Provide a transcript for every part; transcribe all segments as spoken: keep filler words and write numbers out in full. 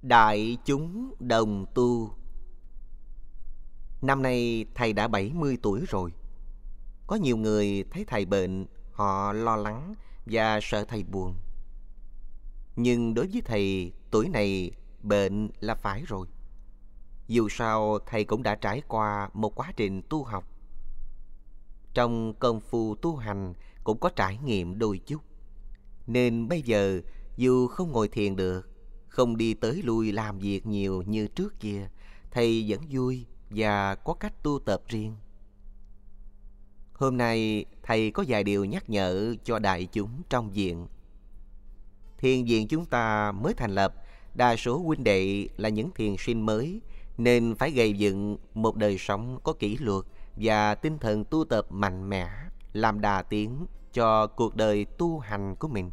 Đại chúng đồng tu. Năm nay thầy đã bảy mươi tuổi rồi. Có nhiều người thấy thầy bệnh, họ lo lắng và sợ thầy buồn. Nhưng đối với thầy, tuổi này bệnh là phải rồi. Dù sao thầy cũng đã trải qua một quá trình tu học. Trong công phu tu hành cũng có trải nghiệm đôi chút. Nên bây giờ dù không ngồi thiền được, không đi tới lui làm việc nhiều như trước kia, thầy vẫn vui và có cách tu tập riêng. Hôm nay thầy có vài điều nhắc nhở cho đại chúng trong viện. Thiền viện chúng ta mới thành lập, đa số huynh đệ là những thiền sinh mới, nên phải gây dựng một đời sống có kỷ luật và tinh thần tu tập mạnh mẽ, làm đà tiến cho cuộc đời tu hành của mình.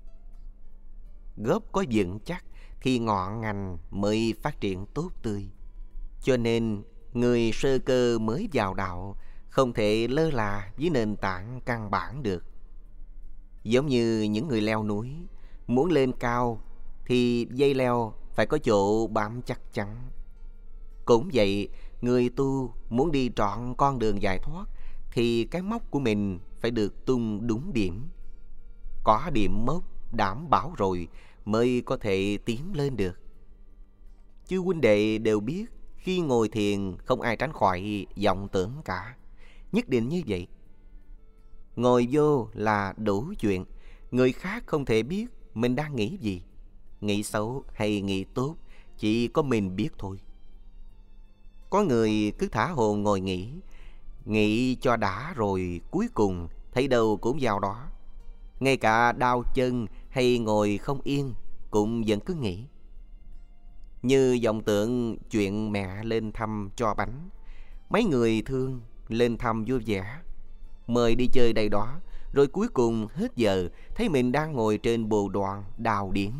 Gốc có vững chắc thì ngọn ngành mới phát triển tốt tươi. Cho nên người sơ cơ mới vào đạo không thể lơ là với nền tảng căn bản được. Giống như những người leo núi, muốn lên cao thì dây leo phải có chỗ bám chắc chắn. Cũng vậy, người tu muốn đi trọn con đường giải thoát thì cái mốc của mình phải được tung đúng điểm. Có điểm mốc đảm bảo rồi mới có thể tiến lên được. Chứ huynh đệ đều biết khi ngồi thiền không ai tránh khỏi vọng tưởng cả. Nhất định như vậy. Ngồi vô là đủ chuyện. Người khác không thể biết mình đang nghĩ gì. Nghĩ xấu hay nghĩ tốt chỉ có mình biết thôi. Có người cứ thả hồn ngồi nghĩ, nghĩ cho đã rồi cuối cùng thấy đâu cũng vào đó. Ngay cả đau chân hay ngồi không yên cũng vẫn cứ nghĩ. Như vọng tượng chuyện mẹ lên thăm cho bánh. Mấy người thương lên thăm vui vẻ, mời đi chơi đây đó, rồi cuối cùng hết giờ thấy mình đang ngồi trên bồ đoàn đào điển.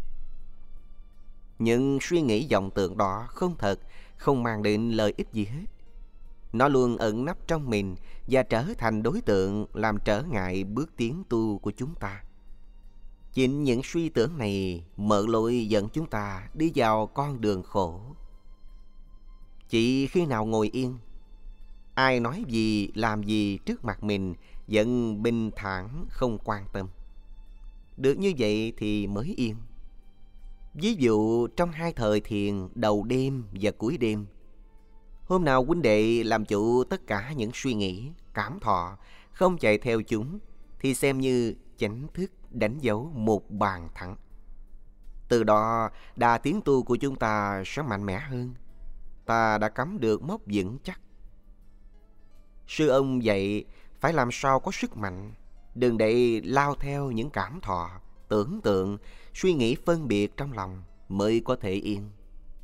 Nhưng suy nghĩ vọng tượng đó không thật, không mang đến lợi ích gì hết. Nó luôn ẩn nấp trong mình và trở thành đối tượng làm trở ngại bước tiến tu của chúng ta. Chính những suy tưởng này mở lối dẫn chúng ta đi vào con đường khổ. Chỉ khi nào ngồi yên, ai nói gì làm gì trước mặt mình vẫn bình thản không quan tâm. Được như vậy thì mới yên. Ví dụ trong hai thời thiền đầu đêm và cuối đêm, hôm nào huynh đệ làm chủ tất cả những suy nghĩ, cảm thọ, không chạy theo chúng, thì xem như chánh thức đánh dấu một bàn thắng. Từ đó, đà tiến tu của chúng ta sẽ mạnh mẽ hơn. Ta đã cắm được mốc vững chắc. Sư ông dạy phải làm sao có sức mạnh, đừng để lao theo những cảm thọ, tưởng tượng, suy nghĩ phân biệt trong lòng mới có thể yên.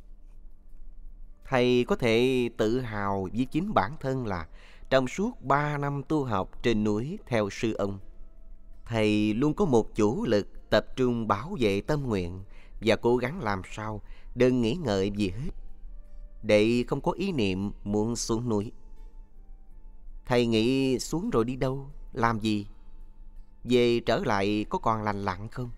Thầy có thể tự hào với chính bản thân là trong suốt ba năm tu học trên núi theo sư ông, thầy luôn có một chủ lực tập trung bảo vệ tâm nguyện và cố gắng làm sao đừng nghĩ ngợi gì hết, để không có ý niệm muốn xuống núi. Thầy nghĩ xuống rồi đi đâu, làm gì? Về trở lại có còn lành lặn không?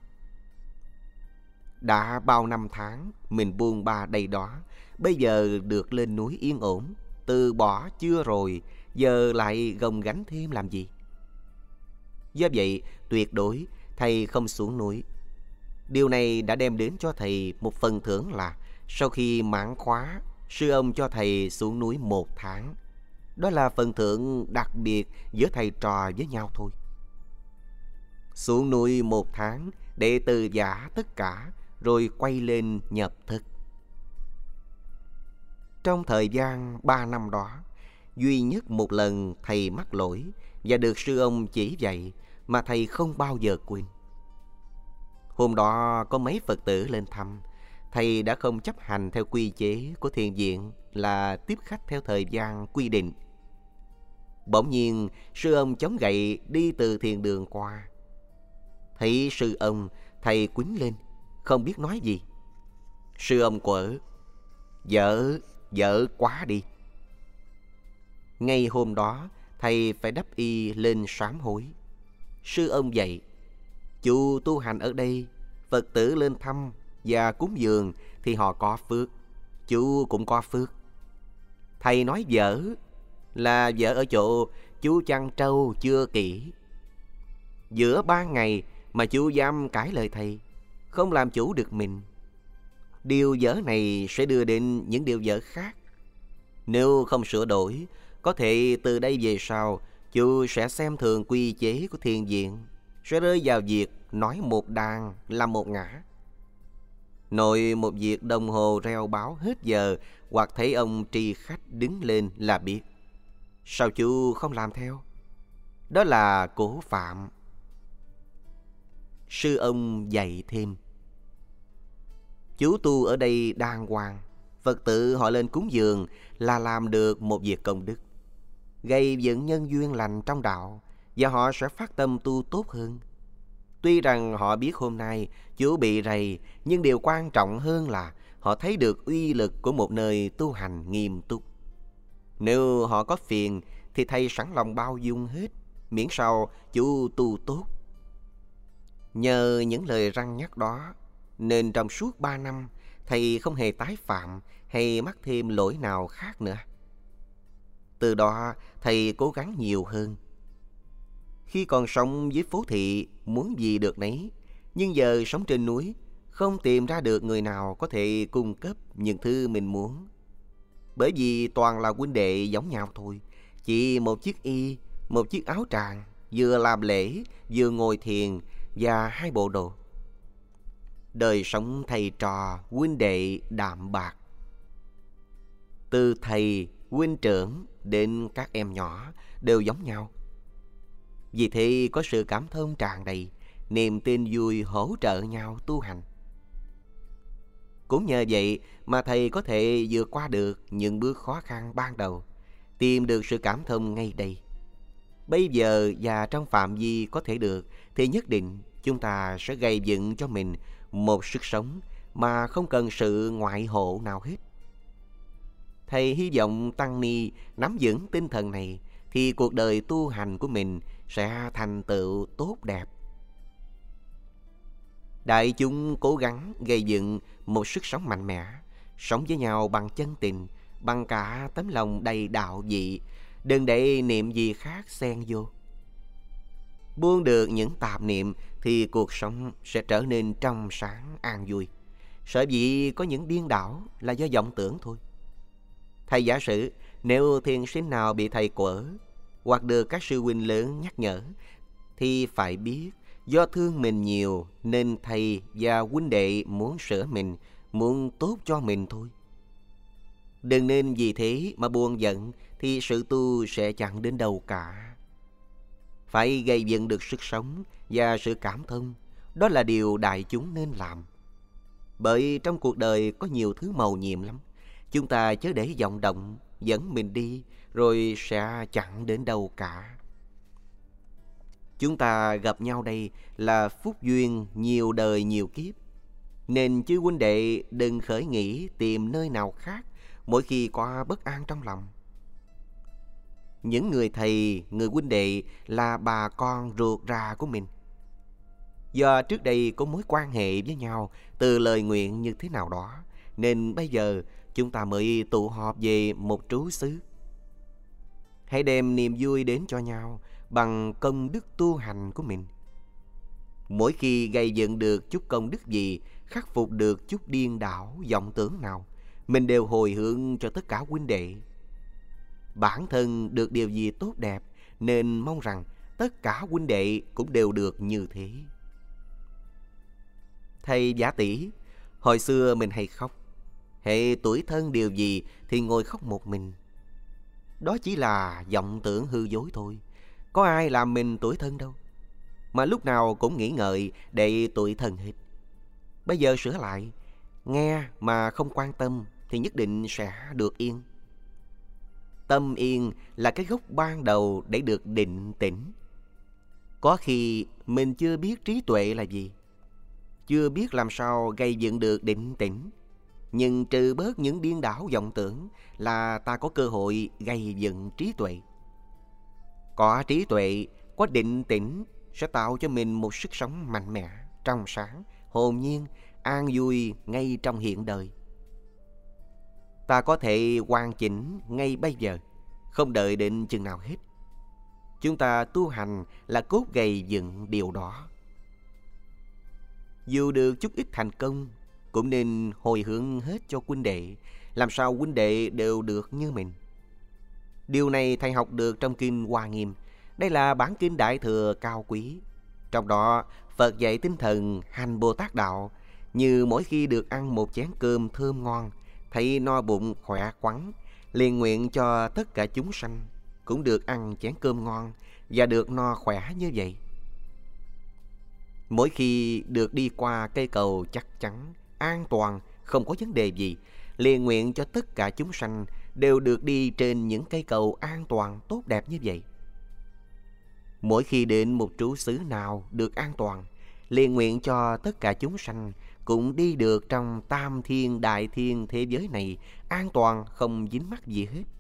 Đã bao năm tháng mình buông ba đây đó, bây giờ được lên núi yên ổn, từ bỏ chưa rồi, giờ lại gồng gánh thêm làm gì? Do vậy, tuyệt đối thầy không xuống núi. Điều này đã đem đến cho thầy một phần thưởng là sau khi mãn khóa, sư ông cho thầy xuống núi một tháng. Đó là phần thưởng đặc biệt giữa thầy trò với nhau thôi. Xuống núi một tháng để từ giả tất cả, rồi quay lên nhập thức. Trong thời gian ba năm đó, duy nhất một lần thầy mắc lỗi và được sư ông chỉ dạy mà thầy không bao giờ quên. Hôm đó có mấy Phật tử lên thăm, thầy đã không chấp hành theo quy chế của thiền viện là tiếp khách theo thời gian quy định. Bỗng nhiên sư ông chống gậy đi từ thiền đường qua. Thấy sư ông, thầy quýnh lên, không biết nói gì. Sư ông quở: Dở, dở quá đi. Ngay hôm đó thầy phải đắp y lên sám hối. Sư ông dạy: Chú tu hành ở đây, Phật tử lên thăm, và cúng dường thì họ có phước, chú cũng có phước. Thầy nói dở là dở ở chỗ chú chăn trâu chưa kỹ. Giữa ban ngày mà chú dám cãi lời thầy, không làm chủ được mình. Điều dở này sẽ đưa đến những điều dở khác. Nếu không sửa đổi, có thể từ đây về sau chú sẽ xem thường quy chế của thiền viện, sẽ rơi vào việc nói một đàn làm một ngã. Nội một việc đồng hồ reo báo hết giờ hoặc thấy ông tri khách đứng lên là biết. Sao chú không làm theo? Đó là cố phạm. Sư ông dạy thêm: chú tu ở đây đàng hoàng, Phật tử họ lên cúng dường là làm được một việc công đức, gây dựng nhân duyên lành trong đạo, và họ sẽ phát tâm tu tốt hơn. Tuy rằng họ biết hôm nay chú bị rầy, nhưng điều quan trọng hơn là họ thấy được uy lực của một nơi tu hành nghiêm túc. Nếu họ có phiền thì thầy sẵn lòng bao dung hết, miễn sao chú tu tốt. Nhờ những lời răn nhắc đó nên trong suốt ba năm thầy không hề tái phạm hay mắc thêm lỗi nào khác nữa. Từ đó thầy cố gắng nhiều hơn. Khi còn sống với phố thị muốn gì được nấy, nhưng giờ sống trên núi không tìm ra được người nào có thể cung cấp những thứ mình muốn. Bởi vì toàn là huynh đệ giống nhau thôi, chỉ một chiếc y, một chiếc áo tràng, vừa làm lễ, vừa ngồi thiền và hai bộ đồ. Đời sống thầy trò, huynh đệ đạm bạc. Từ thầy, huynh trưởng đến các em nhỏ đều giống nhau. Vì thế có sự cảm thông tràn đầy, niềm tin vui hỗ trợ nhau tu hành. Cũng nhờ vậy mà thầy có thể vượt qua được những bước khó khăn ban đầu, tìm được sự cảm thông ngay đây. Bây giờ và trong phạm vi có thể được thì nhất định chúng ta sẽ gây dựng cho mình một sức sống mà không cần sự ngoại hộ nào hết. Thầy hy vọng tăng ni nắm vững tinh thần này thì cuộc đời tu hành của mình sẽ thành tựu tốt đẹp. Đại chúng cố gắng gây dựng một sức sống mạnh mẽ, sống với nhau bằng chân tình, bằng cả tấm lòng đầy đạo vị, đừng để niệm gì khác xen vô. Buông được những tạp niệm thì cuộc sống sẽ trở nên trong sáng an vui. Sở dĩ có những điên đảo là do vọng tưởng thôi. Thầy giả sử nếu thiền sinh nào bị thầy quở hoặc được các sư huynh lớn nhắc nhở thì phải biết do thương mình nhiều nên thầy và huynh đệ muốn sửa mình, muốn tốt cho mình thôi. Đừng nên vì thế mà buồn giận thì sự tu sẽ chẳng đến đâu cả. Phải gây dựng được sức sống và sự cảm thông, đó là điều đại chúng nên làm. Bởi trong cuộc đời có nhiều thứ màu nhiệm lắm, chúng ta chớ để vọng động dẫn mình đi rồi sẽ chẳng đến đâu cả. Chúng ta gặp nhau đây là phúc duyên nhiều đời nhiều kiếp, nên chứ huynh đệ đừng khởi nghĩ tìm nơi nào khác mỗi khi có bất an trong lòng. Những người thầy, người huynh đệ là bà con ruột rà của mình. Do trước đây có mối quan hệ với nhau từ lời nguyện như thế nào đó, nên bây giờ chúng ta mới tụ họp về một trú xứ. Hãy đem niềm vui đến cho nhau bằng công đức tu hành của mình. Mỗi khi gây dựng được chút công đức gì, khắc phục được chút điên đảo vọng tưởng nào, mình đều hồi hướng cho tất cả huynh đệ. Bản thân được điều gì tốt đẹp nên mong rằng tất cả huynh đệ cũng đều được như thế. Thầy giả tỷ, hồi xưa mình hay khóc, hệ tuổi thân điều gì thì ngồi khóc một mình. Đó chỉ là vọng tưởng hư dối thôi, có ai làm mình tuổi thân đâu, mà lúc nào cũng nghĩ ngợi để tuổi thân hết. Bây giờ sửa lại, nghe mà không quan tâm thì nhất định sẽ được yên. Tâm yên là cái gốc ban đầu để được định tĩnh. Có khi mình chưa biết trí tuệ là gì, chưa biết làm sao gây dựng được định tĩnh, nhưng trừ bớt những điên đảo vọng tưởng là ta có cơ hội gây dựng trí tuệ. Có trí tuệ, có định tĩnh sẽ tạo cho mình một sức sống mạnh mẽ, trong sáng, hồn nhiên, an vui ngay trong hiện đời. Ta có thể hoàn chỉnh ngay bây giờ, không đợi đến chừng nào hết. Chúng ta tu hành là cốt gầy dựng điều đó. Dù được chút ít thành công, cũng nên hồi hướng hết cho huynh đệ, làm sao huynh đệ đều được như mình. Điều này thầy học được trong Kinh Hoa Nghiêm. Đây là bản kinh Đại Thừa cao quý. Trong đó, Phật dạy tinh thần hành Bồ Tát Đạo, như mỗi khi được ăn một chén cơm thơm ngon, thấy no bụng khỏe khoắn, liền nguyện cho tất cả chúng sanh cũng được ăn chén cơm ngon và được no khỏe như vậy. Mỗi khi được đi qua cây cầu chắc chắn, an toàn, không có vấn đề gì, liền nguyện cho tất cả chúng sanh đều được đi trên những cây cầu an toàn tốt đẹp như vậy. Mỗi khi đến một trú xứ nào được an toàn, liền nguyện cho tất cả chúng sanh cũng đi được trong tam thiên đại thiên thế giới này an toàn, không dính mắc gì hết.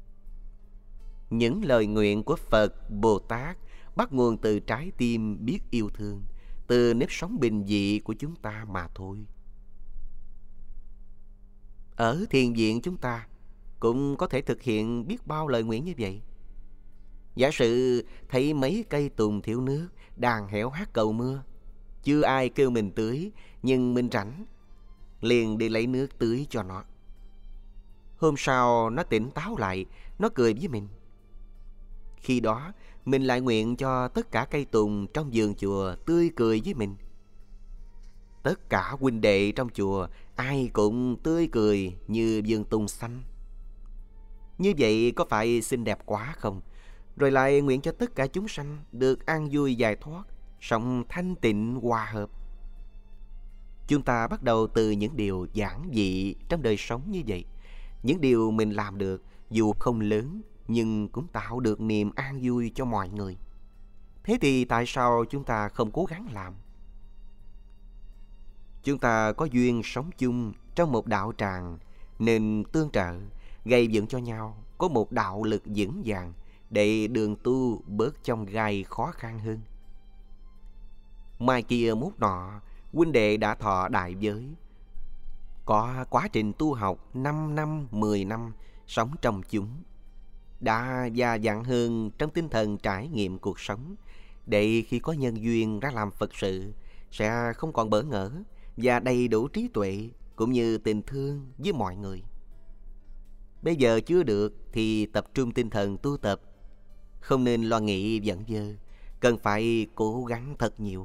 Những lời nguyện của Phật, Bồ Tát bắt nguồn từ trái tim biết yêu thương, từ nếp sống bình dị của chúng ta mà thôi. Ở thiền viện chúng ta cũng có thể thực hiện biết bao lời nguyện như vậy. Giả sử thấy mấy cây tùng thiếu nước đang héo hắt cầu mưa, chưa ai kêu mình tưới, nhưng mình rảnh, liền đi lấy nước tưới cho nó. Hôm sau nó tỉnh táo lại, nó cười với mình. Khi đó mình lại nguyện cho tất cả cây tùng trong vườn chùa tươi cười với mình. Tất cả huynh đệ trong chùa ai cũng tươi cười như vườn tùng xanh. Như vậy có phải xinh đẹp quá không? Rồi lại nguyện cho tất cả chúng sanh được an vui giải thoát, sống thanh tịnh hòa hợp. Chúng ta bắt đầu từ những điều giản dị trong đời sống như vậy. Những điều mình làm được dù không lớn nhưng cũng tạo được niềm an vui cho mọi người. Thế thì tại sao chúng ta không cố gắng làm? Chúng ta có duyên sống chung trong một đạo tràng, nên tương trợ, gây dựng cho nhau có một đạo lực vững vàng để đường tu bớt chông gai khó khăn hơn. Mai kia mốt nọ, huynh đệ đã thọ đại giới, có quá trình tu học năm năm, mười năm, sống trong chúng, đã già dặn hơn trong tinh thần trải nghiệm cuộc sống, để khi có nhân duyên ra làm Phật sự, sẽ không còn bỡ ngỡ và đầy đủ trí tuệ cũng như tình thương với mọi người. Bây giờ chưa được thì tập trung tinh thần tu tập, không nên lo nghĩ vẩn vơ, cần phải cố gắng thật nhiều.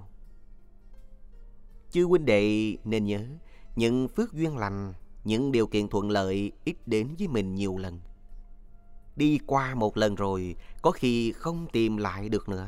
Chư huynh đệ nên nhớ, những phước duyên lành, những điều kiện thuận lợi ít đến với mình nhiều lần. Đi qua một lần rồi, có khi không tìm lại được nữa.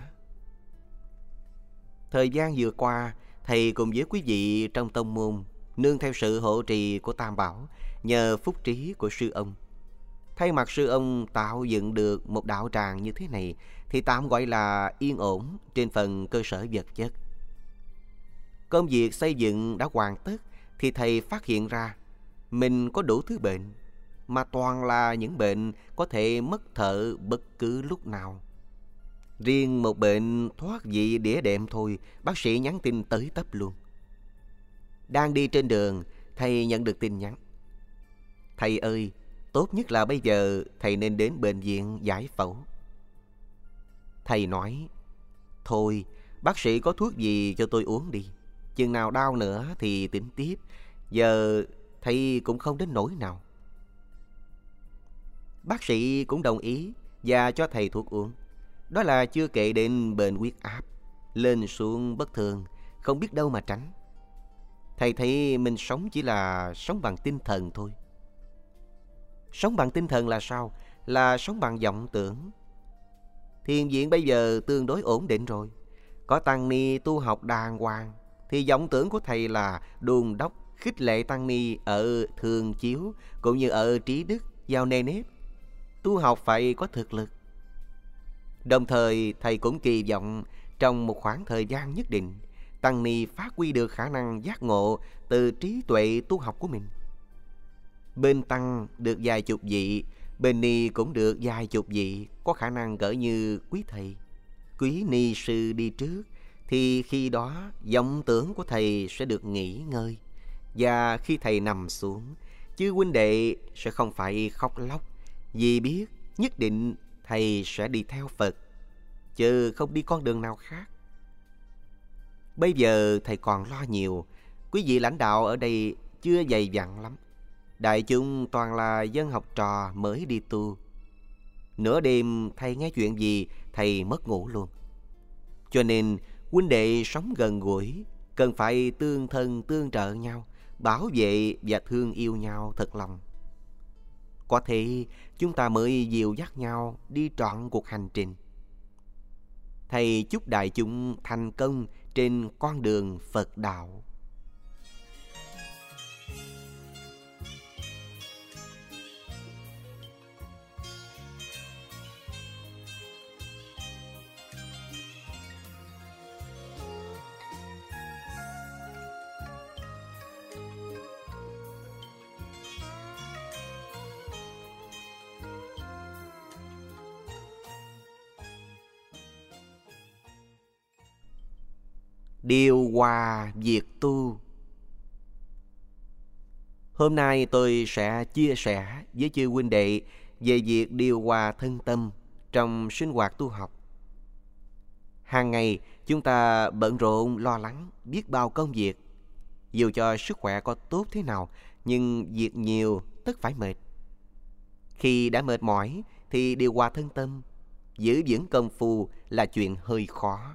Thời gian vừa qua, thầy cùng với quý vị trong tông môn, nương theo sự hộ trì của Tam Bảo, nhờ phúc trí của sư ông, thay mặt sư ông tạo dựng được một đạo tràng như thế này, thì tạm gọi là yên ổn trên phần cơ sở vật chất. Công việc xây dựng đã hoàn tất, thì thầy phát hiện ra mình có đủ thứ bệnh, mà toàn là những bệnh có thể mất thở bất cứ lúc nào. Riêng một bệnh thoát vị đĩa đệm thôi, bác sĩ nhắn tin tới tấp luôn. Đang đi trên đường, thầy nhận được tin nhắn: thầy ơi, tốt nhất là bây giờ thầy nên đến bệnh viện giải phẫu. Thầy nói: thôi, bác sĩ có thuốc gì cho tôi uống đi, chừng nào đau nữa thì tính tiếp, giờ thầy cũng không đến nỗi nào. Bác sĩ cũng đồng ý và cho thầy thuốc uống. Đó là chưa kể đến bệnh huyết áp lên xuống bất thường, không biết đâu mà tránh. Thầy thấy mình sống chỉ là sống bằng tinh thần thôi. Sống bằng tinh thần là sao? Là sống bằng vọng tưởng. Thiền viện bây giờ tương đối ổn định rồi, có tăng ni tu học đàng hoàng, thì vọng tưởng của thầy là đôn đốc, khích lệ tăng ni ở thường chiếu cũng như ở trí đức vào nề nếp, tu học phải có thực lực. Đồng thời thầy cũng kỳ vọng trong một khoảng thời gian nhất định, tăng ni phát huy được khả năng giác ngộ từ trí tuệ tu học của mình. Bên tăng được vài chục vị, bên ni cũng được vài chục vị có khả năng cỡ như quý thầy, quý ni sư đi trước, thì khi đó vọng tưởng của thầy sẽ được nghỉ ngơi, Và khi thầy nằm xuống, chứ huynh đệ sẽ không phải khóc lóc, vì biết nhất định thầy sẽ đi theo Phật, chứ không đi con đường nào khác. Bây giờ thầy còn lo nhiều, quý vị lãnh đạo ở đây chưa dày dặn lắm. Đại chúng toàn là dân học trò mới đi tu. Nửa đêm thầy nghe chuyện gì, thầy mất ngủ luôn. Cho nên huynh đệ sống gần gũi, cần phải tương thân tương trợ nhau, bảo vệ và thương yêu nhau thật lòng. Có thể chúng ta mới dìu dắt nhau đi trọn cuộc hành trình. Thầy chúc đại chúng thành công trên con đường Phật đạo. Điều hòa việc tu. Hôm nay tôi sẽ chia sẻ với chư huynh đệ về việc điều hòa thân tâm trong sinh hoạt tu học. Hàng ngày chúng ta bận rộn lo lắng biết bao công việc. Dù cho sức khỏe có tốt thế nào, nhưng việc nhiều tất phải mệt. Khi đã mệt mỏi thì điều hòa thân tâm, giữ vững công phu là chuyện hơi khó.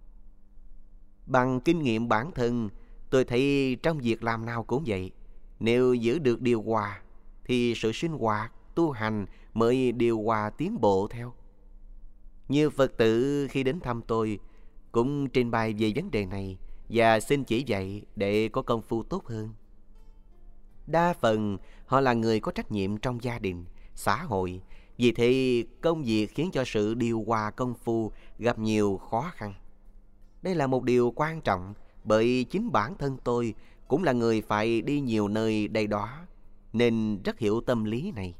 Bằng kinh nghiệm bản thân, tôi thấy trong việc làm nào cũng vậy. Nếu giữ được điều hòa, thì sự sinh hoạt, tu hành mới điều hòa tiến bộ theo. Nhiều Phật tử khi đến thăm tôi cũng trình bày về vấn đề này và xin chỉ dạy để có công phu tốt hơn. Đa phần họ là người có trách nhiệm trong gia đình, xã hội. Vì thế công việc khiến cho sự điều hòa công phu gặp nhiều khó khăn. Đây là một điều quan trọng, bởi chính bản thân tôi cũng là người phải đi nhiều nơi đây đó, nên rất hiểu tâm lý này.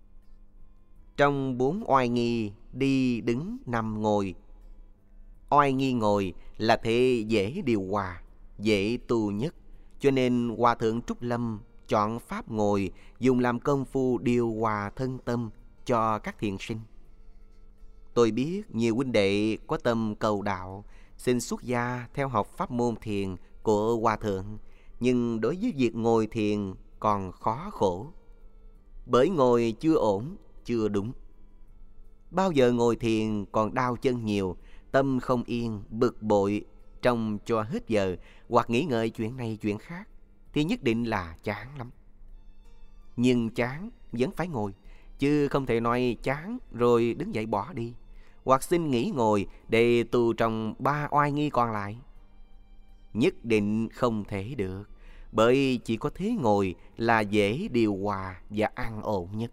Trong bốn oai nghi đi, đứng, nằm, ngồi, oai nghi ngồi là thế dễ điều hòa, dễ tu nhất. Cho nên Hòa Thượng Trúc Lâm chọn pháp ngồi dùng làm công phu điều hòa thân tâm cho các thiện sinh. Tôi biết nhiều huynh đệ có tâm cầu đạo, xin xuất gia theo học pháp môn thiền của Hòa Thượng, nhưng đối với việc ngồi thiền còn khó khổ. Bởi ngồi chưa ổn, chưa đúng. Bao giờ ngồi thiền còn đau chân nhiều, tâm không yên, bực bội, trông cho hết giờ, hoặc nghĩ ngợi chuyện này chuyện khác, thì nhất định là chán lắm. Nhưng chán vẫn phải ngồi, chứ không thể nói chán rồi đứng dậy bỏ đi, hoặc xin nghỉ ngồi để tu trong ba oai nghi còn lại. Nhất định không thể được, bởi chỉ có thế ngồi là dễ điều hòa và an ổn nhất.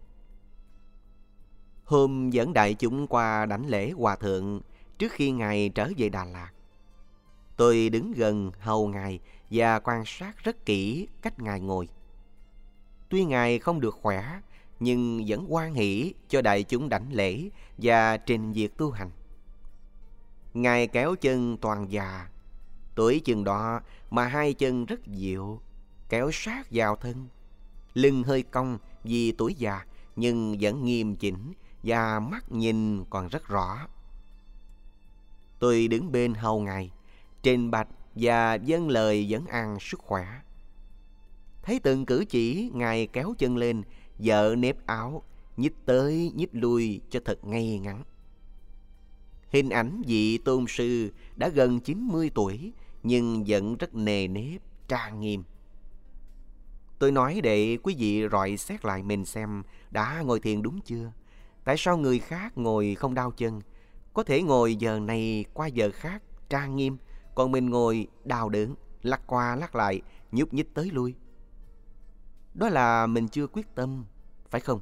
Hôm dẫn đại chúng qua đảnh lễ Hòa Thượng trước khi Ngài trở về Đà Lạt. Tôi đứng gần hầu Ngài và quan sát rất kỹ cách Ngài ngồi. Tuy Ngài không được khỏe, nhưng vẫn hoan hỷ cho đại chúng đảnh lễ và trình việc tu hành. Ngài kéo chân toàn già, tuổi chừng đó mà hai chân rất dịu, kéo sát vào thân. Lưng hơi cong vì tuổi già, nhưng vẫn nghiêm chỉnh và mắt nhìn còn rất rõ. Tôi đứng bên hầu Ngài, trình bạch và dâng lời vấn an sức khỏe. Thấy từng cử chỉ Ngài kéo chân lên, vợ nếp áo, nhích tới nhích lui cho thật ngay ngắn. Hình ảnh vị tôn sư đã gần chín mươi tuổi, nhưng vẫn rất nề nếp, trang nghiêm. Tôi nói để quý vị rọi xét lại mình xem đã ngồi thiền đúng chưa. Tại sao người khác ngồi không đau chân, có thể ngồi giờ này qua giờ khác trang nghiêm, còn mình ngồi đau đớn, lắc qua lắc lại, nhúc nhích tới lui? Đó là mình chưa quyết tâm, phải không?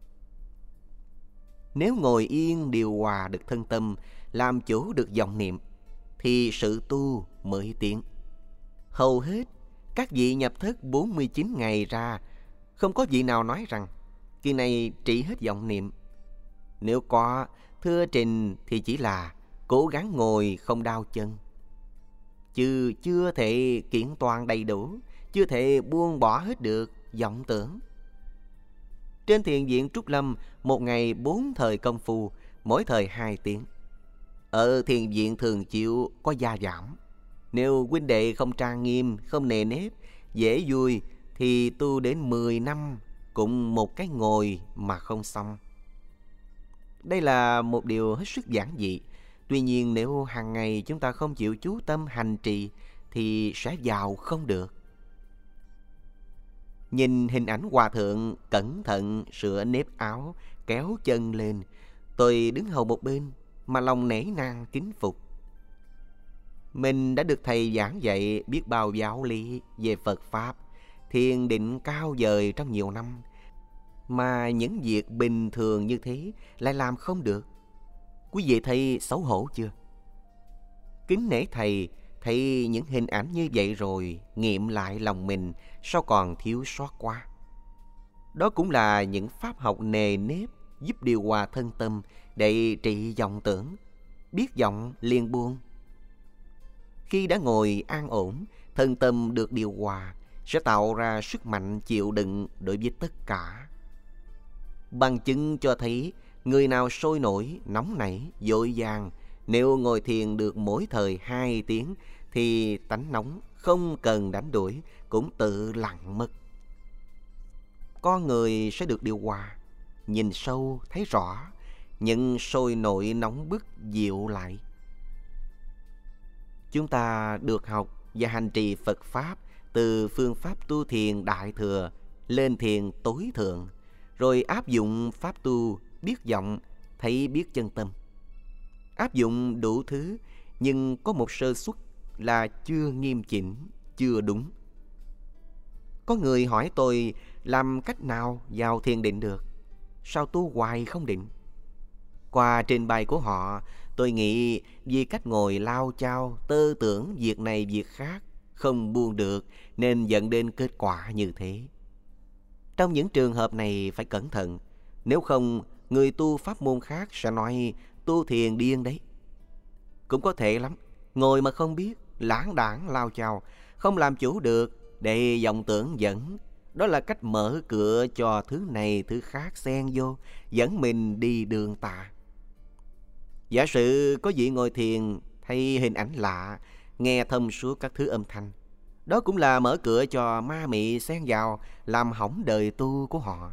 Nếu ngồi yên điều hòa được thân tâm, làm chủ được vọng niệm, thì sự tu mới tiến. Hầu hết các vị nhập thất bốn mươi chín ngày ra, không có vị nào nói rằng kỳ này trị hết vọng niệm. Nếu có, thưa trình thì chỉ là cố gắng ngồi không đau chân, chứ chưa thể kiện toàn đầy đủ chưa thể buông bỏ hết được vọng tưởng. Trên thiền viện Trúc Lâm, một ngày bốn thời công phu, mỗi thời hai tiếng. Ở thiền viện Thường Chiêu có gia giảm. Nếu huynh đệ không trang nghiêm, không nề nếp, dễ vui, thì tu đến mười năm cũng một cái ngồi mà không xong. Đây là một điều hết sức giản dị. Tuy nhiên nếu hàng ngày chúng ta không chịu chú tâm hành trì thì sẽ vào không được. Nhìn hình ảnh hòa thượng cẩn thận sửa nếp áo, kéo chân lên, tôi đứng hầu một bên mà lòng nể nang kính phục. Mình đã được thầy giảng dạy biết bao giáo lý về Phật Pháp, thiền định cao vời trong nhiều năm, mà những việc bình thường như thế lại làm không được. Quý vị thấy xấu hổ chưa? Kính nể thầy, thấy những hình ảnh như vậy rồi nghiệm lại lòng mình sao còn thiếu sót quá. Đó cũng là những pháp học nề nếp giúp điều hòa thân tâm để trị vọng tưởng. Biết vọng liền buông. Khi đã ngồi an ổn, thân tâm được điều hòa sẽ tạo ra sức mạnh chịu đựng đối với tất cả. Bằng chứng cho thấy người nào sôi nổi, nóng nảy, vội vàng, nếu ngồi thiền được mỗi thời hai tiếng thì tánh nóng không cần đánh đuổi cũng tự lặng mất. Con người sẽ được điều hòa, nhìn sâu thấy rõ, nhưng sôi nổi nóng bức dịu lại. Chúng ta được học và hành trì Phật Pháp từ phương pháp tu thiền Đại Thừa lên thiền tối thượng, rồi áp dụng pháp tu biết vọng, thấy biết chân tâm. Áp dụng đủ thứ, nhưng có một sơ suất là chưa nghiêm chỉnh, chưa đúng. Có người hỏi tôi làm cách nào vào thiền định được, sao tu hoài không định? Qua trình bày của họ, tôi nghĩ vì cách ngồi lao chao, tơ tưởng việc này việc khác, không buông được nên dẫn đến kết quả như thế. Trong những trường hợp này phải cẩn thận, nếu không người tu pháp môn khác sẽ nói tu thiền điên đấy. Cũng có thể lắm, ngồi mà không biết, lãng đãng lao chao, không làm chủ được để vọng tưởng dẫn. Đó là cách mở cửa cho thứ này thứ khác xen vô, dẫn mình đi đường tà. Giả sử có vị ngồi thiền thấy hình ảnh lạ, nghe thông suốt các thứ âm thanh, đó cũng là mở cửa cho ma mị xen vào, làm hỏng đời tu của họ.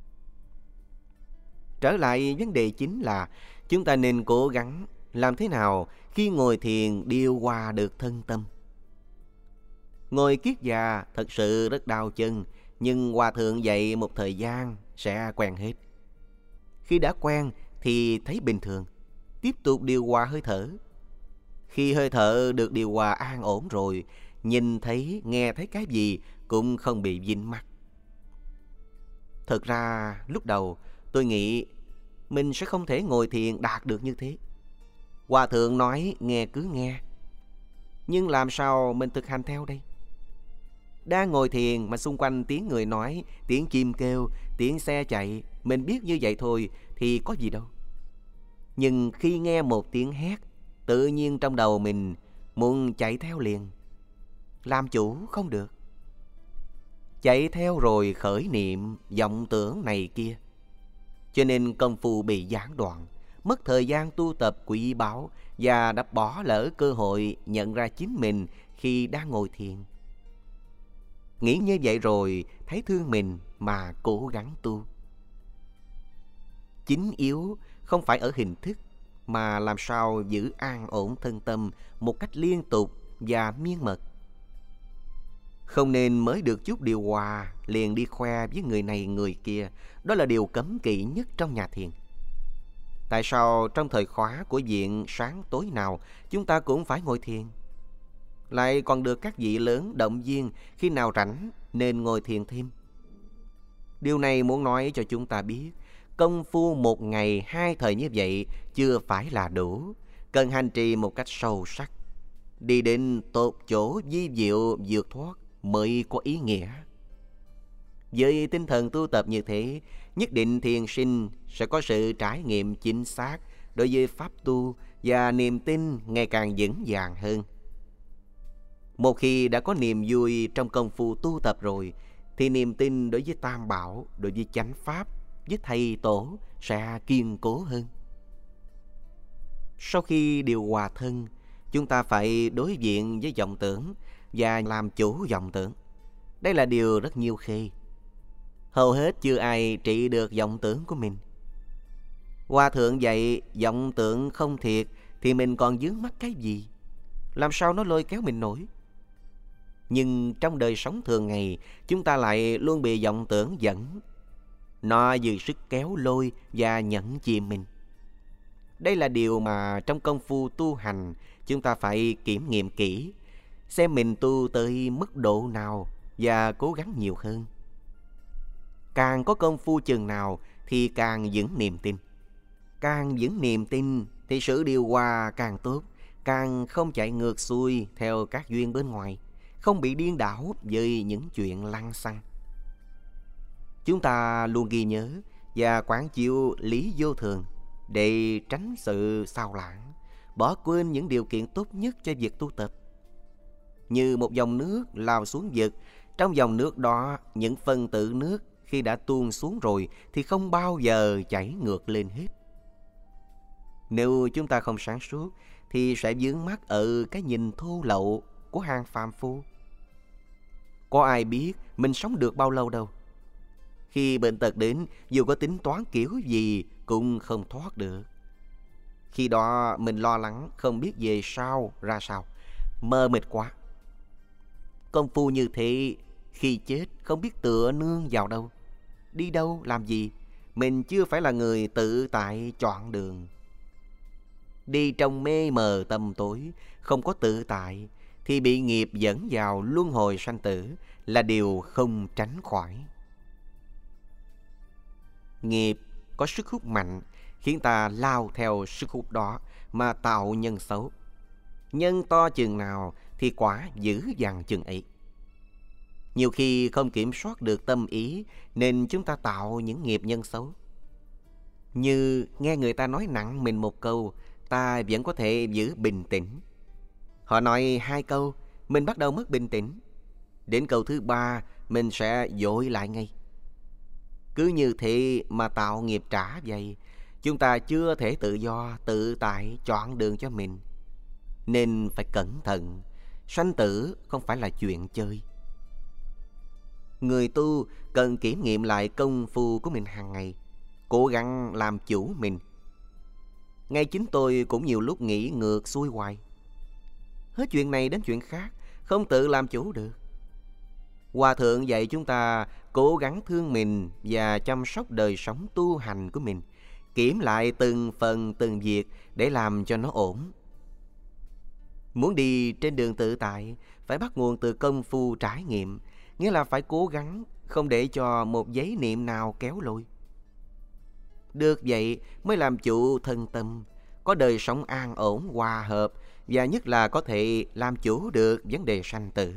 Trở lại vấn đề chính là chúng ta nên cố gắng làm thế nào khi ngồi thiền điều hòa được thân tâm. Ngồi kiết già thật sự rất đau chân, nhưng hòa thượng dạy một thời gian sẽ quen hết. Khi đã quen thì thấy bình thường, tiếp tục điều hòa hơi thở. Khi hơi thở được điều hòa an ổn rồi, nhìn thấy, nghe thấy cái gì cũng không bị dính mắc. Thật ra lúc đầu tôi nghĩ mình sẽ không thể ngồi thiền đạt được như thế. Hòa thượng nói nghe cứ nghe, nhưng làm sao mình thực hành theo đây? Đang ngồi thiền mà xung quanh tiếng người nói, tiếng chim kêu, tiếng xe chạy, mình biết như vậy thôi thì có gì đâu. Nhưng khi nghe một tiếng hét, tự nhiên trong đầu mình muốn chạy theo liền. Làm chủ không được. Chạy theo rồi khởi niệm, vọng tưởng này kia. Cho nên công phu bị gián đoạn, mất thời gian tu tập quý báu và đã bỏ lỡ cơ hội nhận ra chính mình khi đang ngồi thiền. Nghĩ như vậy rồi thấy thương mình mà cố gắng tu. Chính yếu không phải ở hình thức, mà làm sao giữ an ổn thân tâm một cách liên tục và miên mật. Không nên mới được chút điều hòa liền đi khoe với người này người kia. Đó là điều cấm kỵ nhất trong nhà thiền. Tại sao trong thời khóa của viện sáng tối nào chúng ta cũng phải ngồi thiền, lại còn được các vị lớn động viên khi nào rảnh nên ngồi thiền thêm? Điều này muốn nói cho chúng ta biết, công phu một ngày hai thời như vậy chưa phải là đủ, cần hành trì một cách sâu sắc, đi đến tột chỗ vi diệu vượt thoát mới có ý nghĩa. Với tinh thần tu tập như thế, nhất định thiền sinh sẽ có sự trải nghiệm chính xác đối với pháp tu và niềm tin ngày càng vững vàng hơn. Một khi đã có niềm vui trong công phu tu tập rồi, thì niềm tin đối với Tam Bảo, đối với chánh Pháp, với Thầy Tổ sẽ kiên cố hơn. Sau khi điều hòa thân, chúng ta phải đối diện với vọng tưởng và làm chủ vọng tưởng. Đây là điều rất nhiêu khê. Hầu hết chưa ai trị được vọng tưởng của mình. Hòa thượng dạy vọng tưởng không thiệt thì mình còn vướng mắc cái gì? Làm sao nó lôi kéo mình nổi? Nhưng trong đời sống thường ngày, chúng ta lại luôn bị vọng tưởng dẫn. Nó dư sức kéo lôi và nhẫn chìm mình. Đây là điều mà trong công phu tu hành chúng ta phải kiểm nghiệm kỹ, xem mình tu tới mức độ nào và cố gắng nhiều hơn. Càng có công phu chừng nào thì càng vững niềm tin. Càng vững niềm tin thì sự điều hòa càng tốt, càng không chạy ngược xuôi theo các duyên bên ngoài, không bị điên đảo với những chuyện lăng xăng. Chúng ta luôn ghi nhớ và quán chiếu lý vô thường để tránh sự sao lãng, bỏ quên những điều kiện tốt nhất cho việc tu tập. Như một dòng nước lao xuống vực, trong dòng nước đó những phân tử nước khi đã tuôn xuống rồi thì không bao giờ chảy ngược lên hết. Nếu chúng ta không sáng suốt thì sẽ vướng mắc ở cái nhìn thô lậu của hàng phàm phu. Có ai biết mình sống được bao lâu đâu. Khi bệnh tật đến, dù có tính toán kiểu gì cũng không thoát được. Khi đó mình lo lắng không biết về sau ra sao, mơ mịt quá. Công phu như thế, khi chết không biết tựa nương vào đâu, đi đâu làm gì. Mình chưa phải là người tự tại chọn đường. Đi trong mê mờ tăm tối, không có tự tại, thì bị nghiệp dẫn vào luân hồi sanh tử là điều không tránh khỏi. Nghiệp có sức hút mạnh, khiến ta lao theo sức hút đó mà tạo nhân xấu. Nhân to chừng nào thì quả dữ dằn chừng ấy. Nhiều khi không kiểm soát được tâm ý nên chúng ta tạo những nghiệp nhân xấu. Như nghe người ta nói nặng mình một câu, ta vẫn có thể giữ bình tĩnh. Họ nói hai câu, mình bắt đầu mất bình tĩnh. Đến câu thứ ba, mình sẽ dội lại ngay. Cứ như thế mà tạo nghiệp trả vậy. Chúng ta chưa thể tự do, tự tại chọn đường cho mình. Nên phải cẩn thận. Sanh tử không phải là chuyện chơi. Người tu cần kiểm nghiệm lại công phu của mình hàng ngày, cố gắng làm chủ mình. Ngay chính tôi cũng nhiều lúc nghĩ ngược xuôi hoài. Hết chuyện này đến chuyện khác, không tự làm chủ được. Hòa thượng dạy chúng ta cố gắng thương mình và chăm sóc đời sống tu hành của mình, kiểm lại từng phần từng việc để làm cho nó ổn. Muốn đi trên đường tự tại, phải bắt nguồn từ công phu trải nghiệm, nghĩa là phải cố gắng không để cho một giấy niệm nào kéo lôi. Được vậy mới làm chủ thân tâm, có đời sống an ổn, hòa hợp, và nhất là có thể làm chủ được vấn đề sanh tử.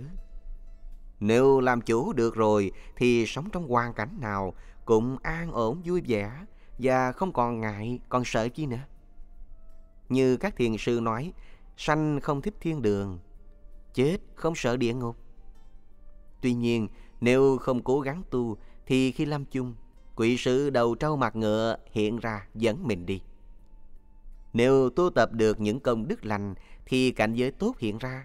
Nếu làm chủ được rồi thì sống trong hoàn cảnh nào cũng an ổn vui vẻ và không còn ngại, còn sợ chi nữa. Như các thiền sư nói, sanh không thích thiên đường, chết không sợ địa ngục. Tuy nhiên, nếu không cố gắng tu thì khi lâm chung, quỷ sứ đầu trâu mặt ngựa hiện ra dẫn mình đi. Nếu tu tập được những công đức lành thì cảnh giới tốt hiện ra.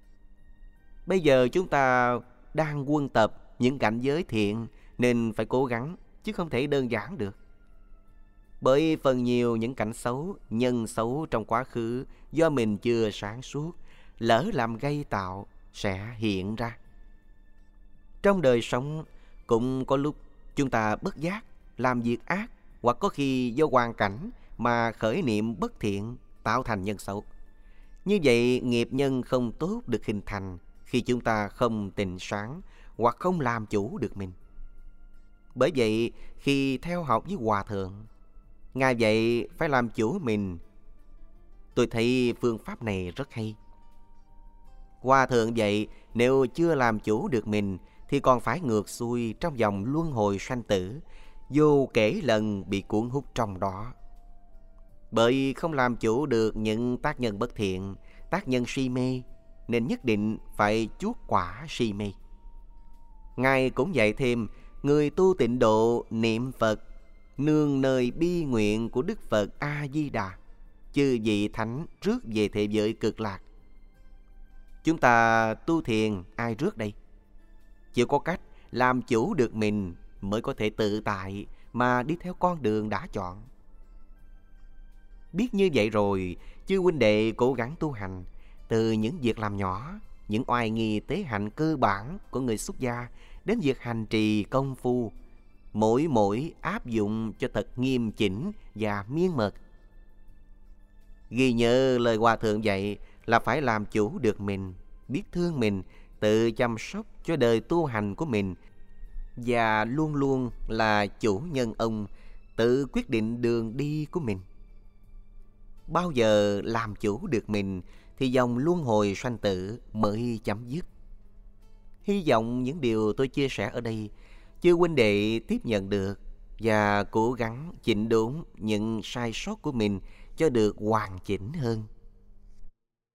Bây giờ chúng ta đang quân tập những cảnh giới thiện nên phải cố gắng, chứ không thể đơn giản được. Bởi phần nhiều những cảnh xấu, nhân xấu trong quá khứ do mình chưa sáng suốt, lỡ làm gây tạo sẽ hiện ra. Trong đời sống cũng có lúc chúng ta bất giác làm việc ác, hoặc có khi do hoàn cảnh mà khởi niệm bất thiện tạo thành nhân xấu. Như vậy nghiệp nhân không tốt được hình thành khi chúng ta không tỉnh sáng hoặc không làm chủ được mình. Bởi vậy khi theo học với Hòa Thượng, Ngài dạy phải làm chủ mình. Tôi thấy phương pháp này rất hay. Hòa Thượng dạy nếu chưa làm chủ được mình thì còn phải ngược xuôi trong vòng luân hồi sanh tử, vô kể lần bị cuốn hút trong đó. Bởi không làm chủ được những tác nhân bất thiện, tác nhân si mê, nên nhất định phải chuốc quả si mê. Ngài cũng dạy thêm, người tu tịnh độ niệm Phật, nương nơi bi nguyện của Đức Phật A-di-đà, chư vị thánh rước về thế giới cực lạc. Chúng ta tu thiền ai rước đây? Chỉ có cách làm chủ được mình mới có thể tự tại mà đi theo con đường đã chọn. Biết như vậy rồi, chư huynh đệ cố gắng tu hành, từ những việc làm nhỏ, những oai nghi tế hạnh cơ bản của người xuất gia đến việc hành trì công phu, mỗi mỗi áp dụng cho thật nghiêm chỉnh và miên mật. Ghi nhớ lời Hòa Thượng dạy là phải làm chủ được mình, biết thương mình, tự chăm sóc cho đời tu hành của mình và luôn luôn là chủ nhân ông, tự quyết định đường đi của mình. Bao giờ làm chủ được mình thì dòng luân hồi sanh tử mới chấm dứt. Hy vọng những điều tôi chia sẻ ở đây chư huynh đệ tiếp nhận được và cố gắng chỉnh đốn những sai sót của mình cho được hoàn chỉnh hơn.